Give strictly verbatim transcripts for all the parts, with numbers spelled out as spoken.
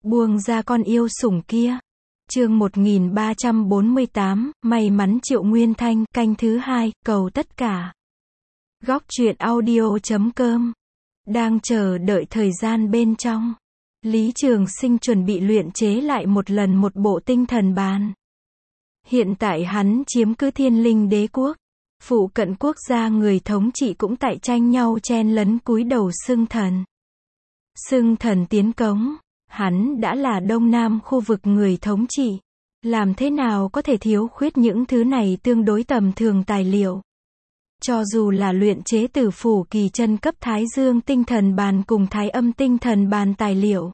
Buông ra con yêu sủng kia. Chương một nghìn ba trăm bốn mươi tám, may mắn Triệu Nguyên Thanh, canh thứ hai, cầu tất cả. Góc truyện audio chấm com. Đang chờ đợi thời gian bên trong. Lý Trường Sinh chuẩn bị luyện chế lại một lần một bộ tinh thần bàn. Hiện tại hắn chiếm cứ Thiên Linh Đế quốc. Phụ cận quốc gia người thống trị cũng tại tranh nhau chen lấn cúi đầu xưng thần. Xưng thần tiến cống. Hắn đã là Đông Nam khu vực người thống trị. Làm thế nào có thể thiếu khuyết những thứ này tương đối tầm thường tài liệu. Cho dù là luyện chế từ phủ kỳ chân cấp Thái Dương tinh thần bàn cùng Thái Âm tinh thần bàn tài liệu.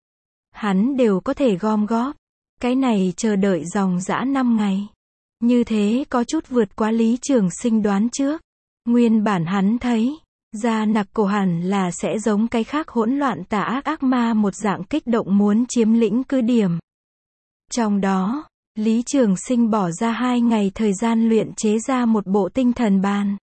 Hắn đều có thể gom góp. Cái này chờ đợi dòng dã năm ngày. Như thế có chút vượt quá Lý Trường Sinh đoán trước. Nguyên bản hắn thấy, da nặc cổ hẳn là sẽ giống cái khác hỗn loạn tà ác ác ma một dạng kích động muốn chiếm lĩnh cứ điểm. Trong đó, Lý Trường Sinh bỏ ra hai ngày thời gian luyện chế ra một bộ tinh thần bàn.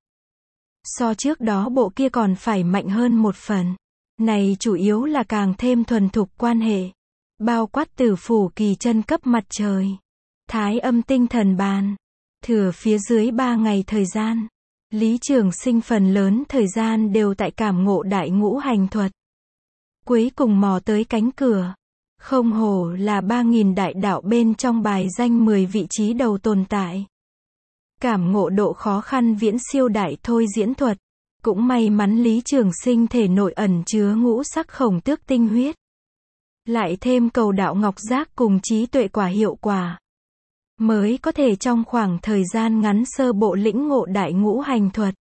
So trước đó bộ kia còn phải mạnh hơn một phần. Này chủ yếu là càng thêm thuần thục quan hệ. Bao quát từ phủ kỳ chân cấp mặt trời. Thái Âm tinh thần bàn. Thừa phía dưới ba ngày thời gian. Lý Trường Sinh phần lớn thời gian đều tại cảm ngộ đại ngũ hành thuật. Cuối cùng mò tới cánh cửa. Không hổ là ba nghìn đại đạo bên trong bài danh mười vị trí đầu tồn tại. Cảm ngộ độ khó khăn viễn siêu đại thôi diễn thuật. Cũng may mắn Lý Trường Sinh thể nội ẩn chứa ngũ sắc khổng tước tinh huyết. Lại thêm cầu đạo ngọc giác cùng trí tuệ quả hiệu quả. Mới có thể trong khoảng thời gian ngắn sơ bộ lĩnh ngộ đại ngũ hành thuật.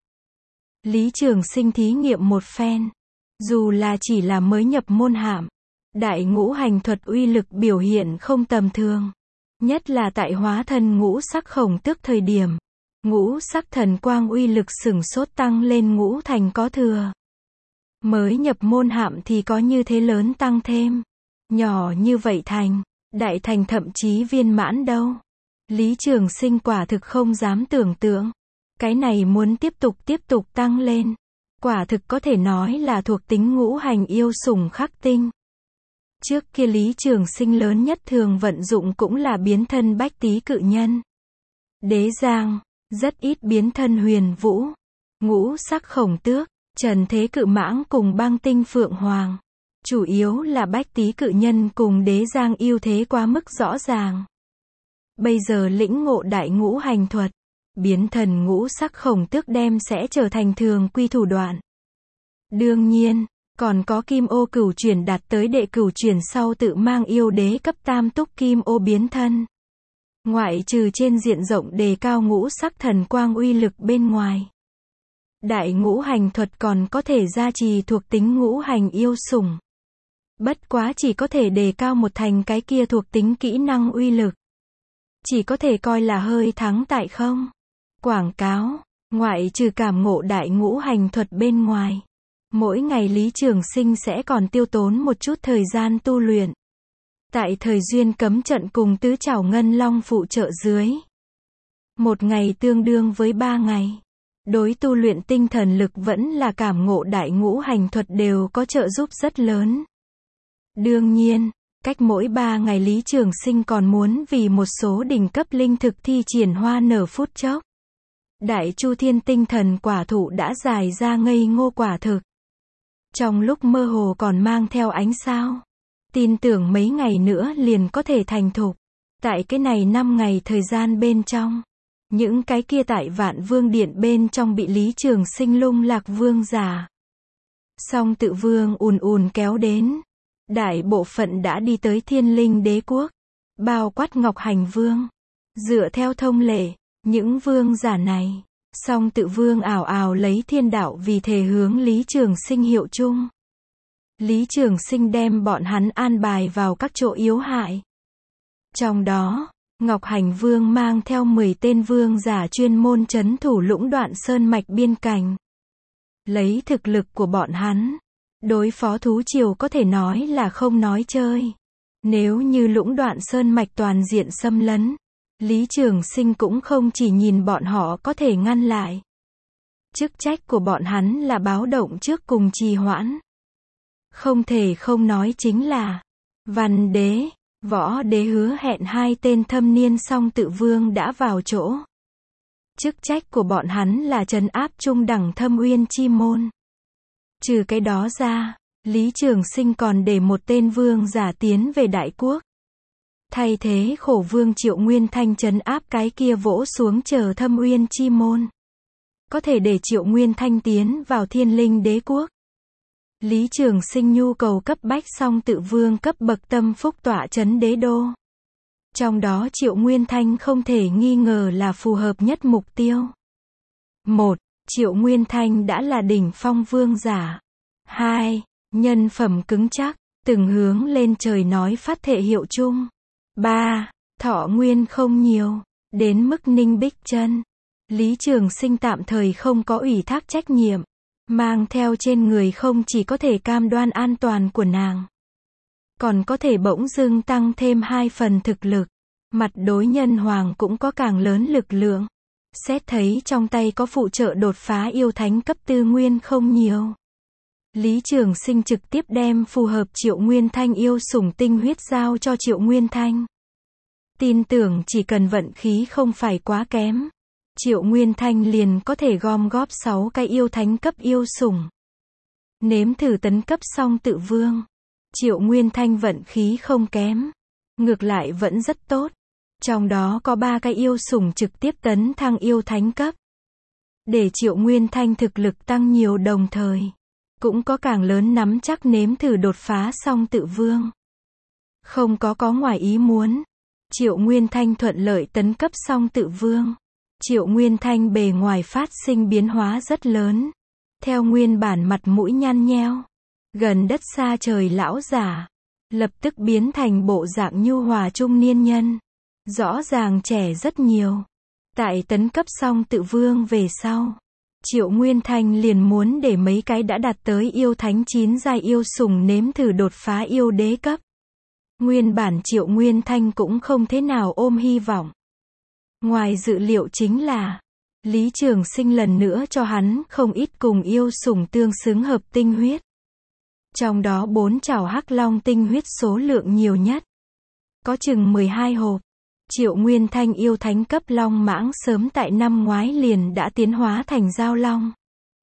Lý Trường Sinh thí nghiệm một phen. Dù là chỉ là mới nhập môn hạm. Đại ngũ hành thuật uy lực biểu hiện không tầm thường. Nhất là tại hóa thân ngũ sắc khổng tước thời điểm. Ngũ sắc thần quang uy lực sửng sốt tăng lên ngũ thành có thừa. Mới nhập môn hạm thì có như thế lớn tăng thêm. Nhỏ như vậy thành, đại thành thậm chí viên mãn đâu. Lý Trường Sinh quả thực không dám tưởng tượng. Cái này muốn tiếp tục tiếp tục tăng lên. Quả thực có thể nói là thuộc tính ngũ hành yêu sủng khắc tinh. Trước kia Lý Trường Sinh lớn nhất thường vận dụng cũng là biến thân bách tý cự nhân. Đế giang, rất ít biến thân huyền vũ. Ngũ sắc khổng tước, trần thế cự mãng cùng băng tinh phượng hoàng. Chủ yếu là bách tý cự nhân cùng đế giang ưu thế quá mức rõ ràng. Bây giờ lĩnh ngộ đại ngũ hành thuật. Biến thần ngũ sắc khổng tước đem sẽ trở thành thường quy thủ đoạn. Đương nhiên, còn có kim ô cửu chuyển đạt tới đệ cửu chuyển sau tự mang yêu đế cấp tam túc kim ô biến thân. Ngoại trừ trên diện rộng đề cao ngũ sắc thần quang uy lực bên ngoài. Đại ngũ hành thuật còn có thể gia trì thuộc tính ngũ hành yêu sủng. Bất quá chỉ có thể đề cao một thành cái kia thuộc tính kỹ năng uy lực. Chỉ có thể coi là hơi thắng tại không. Quảng cáo, ngoại trừ cảm ngộ đại ngũ hành thuật bên ngoài. Mỗi ngày Lý Trường Sinh sẽ còn tiêu tốn một chút thời gian tu luyện. Tại thời duyên cấm trận cùng tứ trảo ngân long phụ trợ dưới. Một ngày tương đương với ba ngày. Đối tu luyện tinh thần lực vẫn là cảm ngộ đại ngũ hành thuật đều có trợ giúp rất lớn. Đương nhiên, cách mỗi ba ngày Lý Trường Sinh còn muốn vì một số đỉnh cấp linh thực thi triển hoa nở phút chốc. Đại Chu Thiên tinh thần quả thụ đã dài ra ngây ngô quả thực. Trong lúc mơ hồ còn mang theo ánh sao. Tin tưởng mấy ngày nữa liền có thể thành thục. Tại cái này năm ngày thời gian bên trong. Những cái kia tại Vạn Vương Điện bên trong bị Lý Trường Sinh lung lạc vương giả. Song tự vương ùn ùn kéo đến. Đại bộ phận đã đi tới Thiên Linh Đế quốc. Bao quát Ngọc Hành Vương. Dựa theo thông lệ, những vương giả này. Song tự vương ảo ảo lấy thiên đạo vì thể hướng Lý Trường Sinh hiệu chung. Lý Trường Sinh đem bọn hắn an bài vào các chỗ yếu hại. Trong đó, Ngọc Hành Vương mang theo mười tên vương giả chuyên môn trấn thủ lũng đoạn sơn mạch biên cảnh. Lấy thực lực của bọn hắn, đối phó thú triều có thể nói là không nói chơi. Nếu như lũng đoạn sơn mạch toàn diện xâm lấn, Lý Trường Sinh cũng không chỉ nhìn bọn họ có thể ngăn lại. Chức trách của bọn hắn là báo động trước cùng trì hoãn. Không thể không nói chính là, Văn đế, võ đế hứa hẹn hai tên thâm niên song tự vương đã vào chỗ. Chức trách của bọn hắn là trấn áp trung đẳng Thâm Uyên chi môn. Trừ cái đó ra, Lý Trường Sinh còn để một tên vương giả tiến về đại quốc. Thay thế khổ vương Triệu Nguyên Thanh trấn áp cái kia vỗ xuống chờ Thâm Uyên chi môn. Có thể để Triệu Nguyên Thanh tiến vào Thiên Linh đế quốc. Lý Trường Sinh nhu cầu cấp bách song tự vương cấp bậc tâm phúc tọa trấn đế đô. Trong đó Triệu Nguyên Thanh không thể nghi ngờ là phù hợp nhất mục tiêu. một. Triệu Nguyên Thanh đã là đỉnh phong vương giả. hai. Nhân phẩm cứng chắc, từng hướng lên trời nói phát thệ hiệu chung. ba. Thọ nguyên không nhiều, đến mức Ninh Bích Chân, Lý Trường Sinh tạm thời không có ủy thác trách nhiệm, mang theo trên người không chỉ có thể cam đoan an toàn của nàng, còn có thể bỗng dưng tăng thêm hai phần thực lực, mặt đối nhân hoàng cũng có càng lớn lực lượng. Xét thấy trong tay có phụ trợ đột phá yêu thánh cấp tư nguyên không nhiều, Lý Trường Sinh trực tiếp đem phù hợp Triệu Nguyên Thanh yêu sủng tinh huyết giao cho Triệu Nguyên Thanh. Tin tưởng chỉ cần vận khí không phải quá kém, Triệu Nguyên Thanh liền có thể gom góp sáu cái yêu thánh cấp yêu sủng. Nếm thử tấn cấp song tự vương, Triệu Nguyên Thanh vận khí không kém, ngược lại vẫn rất tốt. Trong đó có ba cái yêu sủng trực tiếp tấn thăng yêu thánh cấp. Để Triệu Nguyên Thanh thực lực tăng nhiều đồng thời, cũng có càng lớn nắm chắc nếm thử đột phá song tự vương. Không có có ngoài ý muốn, Triệu Nguyên Thanh thuận lợi tấn cấp song tự vương. Triệu Nguyên Thanh bề ngoài phát sinh biến hóa rất lớn. Theo nguyên bản mặt mũi nhăn nheo, gần đất xa trời lão giả, lập tức biến thành bộ dạng nhu hòa trung niên nhân. Rõ ràng trẻ rất nhiều. Tại tấn cấp song tự vương về sau, Triệu Nguyên Thanh liền muốn để mấy cái đã đạt tới yêu thánh chín giai yêu sủng nếm thử đột phá yêu đế cấp. Nguyên bản Triệu Nguyên Thanh cũng không thế nào ôm hy vọng. Ngoài dự liệu chính là, Lý Trường Sinh lần nữa cho hắn không ít cùng yêu sủng tương xứng hợp tinh huyết. Trong đó bốn chảo hắc long tinh huyết số lượng nhiều nhất, có chừng mười hai hộp. Triệu Nguyên Thanh yêu thánh cấp long mãng sớm tại năm ngoái liền đã tiến hóa thành giao long.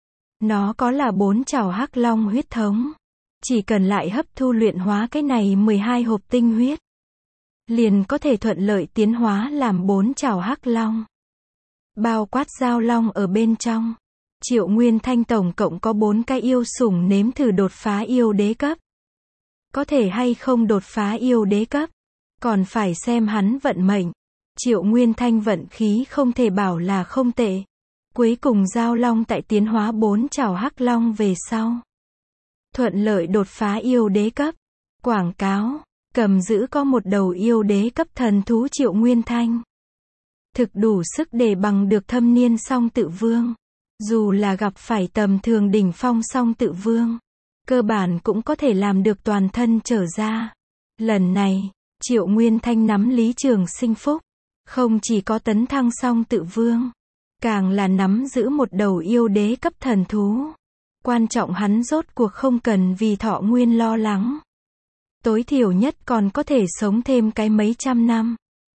Nó có là bốn chảo hắc long huyết thống. Chỉ cần lại hấp thu luyện hóa cái này mười hai hộp tinh huyết, liền có thể thuận lợi tiến hóa làm bốn chảo hắc long. Bao quát giao long ở bên trong. Triệu Nguyên Thanh tổng cộng có bốn cái yêu sủng nếm thử đột phá yêu đế cấp. Có thể hay không đột phá yêu đế cấp, còn phải xem hắn vận mệnh. Triệu Nguyên Thanh vận khí không thể bảo là không tệ. Cuối cùng giao long tại tiến hóa bốn chảo hắc long về sau, thuận lợi đột phá yêu đế cấp. Quảng cáo, cầm giữ có một đầu yêu đế cấp thần thú Triệu Nguyên Thanh. Thực đủ sức để bằng được thâm niên song tự vương. Dù là gặp phải tầm thường đỉnh phong song tự vương, cơ bản cũng có thể làm được toàn thân trở ra. Lần này, Triệu Nguyên Thanh nắm Lý Trường Sinh phúc, không chỉ có tấn thăng song tự vương, càng là nắm giữ một đầu yêu đế cấp thần thú. Quan trọng hắn rốt cuộc không cần vì thọ nguyên lo lắng. Tối thiểu nhất còn có thể sống thêm cái mấy trăm năm.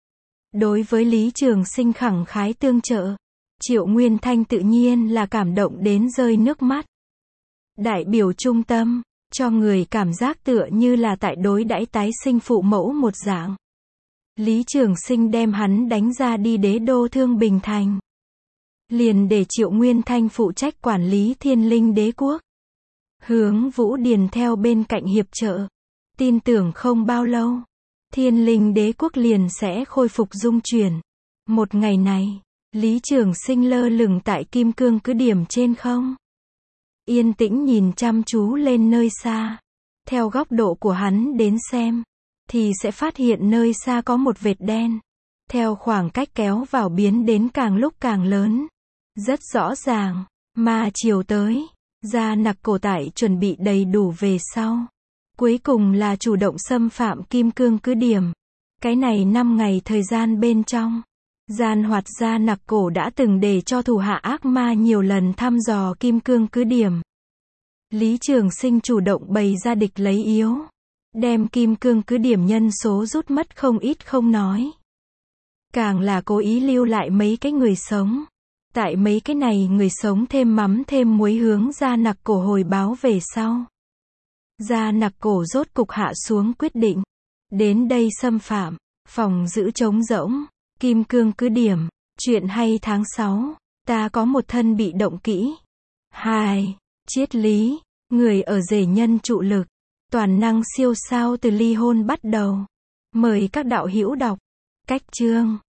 Đối với Lý Trường Sinh khẳng khái tương trợ, Triệu Nguyên Thanh tự nhiên là cảm động đến rơi nước mắt. Đại biểu trung tâm, cho người cảm giác tựa như là tại đối đãi tái sinh phụ mẫu một dạng. Lý Trường Sinh đem hắn đánh ra đi đế đô Thương Bình Thành. Liền để Triệu Nguyên Thanh phụ trách quản lý Thiên Linh đế quốc. Hướng Vũ Điền theo bên cạnh hiệp trợ. Tin tưởng không bao lâu, Thiên Linh đế quốc liền sẽ khôi phục dung chuyển. Một ngày này, Lý Trường Sinh lơ lửng tại Kim Cương cứ điểm trên không. Yên tĩnh nhìn chăm chú lên nơi xa. Theo góc độ của hắn đến xem, thì sẽ phát hiện nơi xa có một vệt đen. Theo khoảng cách kéo vào biến đến càng lúc càng lớn. Rất rõ ràng, mà chiều tới, Gia Nặc cổ tại chuẩn bị đầy đủ về sau. Cuối cùng là chủ động xâm phạm Kim Cương cứ điểm. Cái này năm ngày thời gian bên trong, Gian Hoạt Gia Nặc cổ đã từng để cho thủ hạ ác ma nhiều lần thăm dò Kim Cương cứ điểm. Lý Trường Sinh chủ động bày ra địch lấy yếu. Đem kim cương cứ điểm nhân số rút mất không ít không nói. Càng là cố ý lưu lại mấy cái người sống. Tại mấy cái này người sống thêm mắm thêm muối hướng Gia Nặc Cổ hồi báo về sau. Gia Nặc Cổ rốt cục hạ xuống quyết định. Đến đây xâm phạm, phòng giữ trống rỗng, kim cương cứ điểm, chuyện hay tháng sáu, ta có một thân bị động kỹ. hai. Triết lý, người ở rể nhân trụ lực, toàn năng siêu sao từ ly hôn bắt đầu. Mời các đạo hữu đọc. Cách chương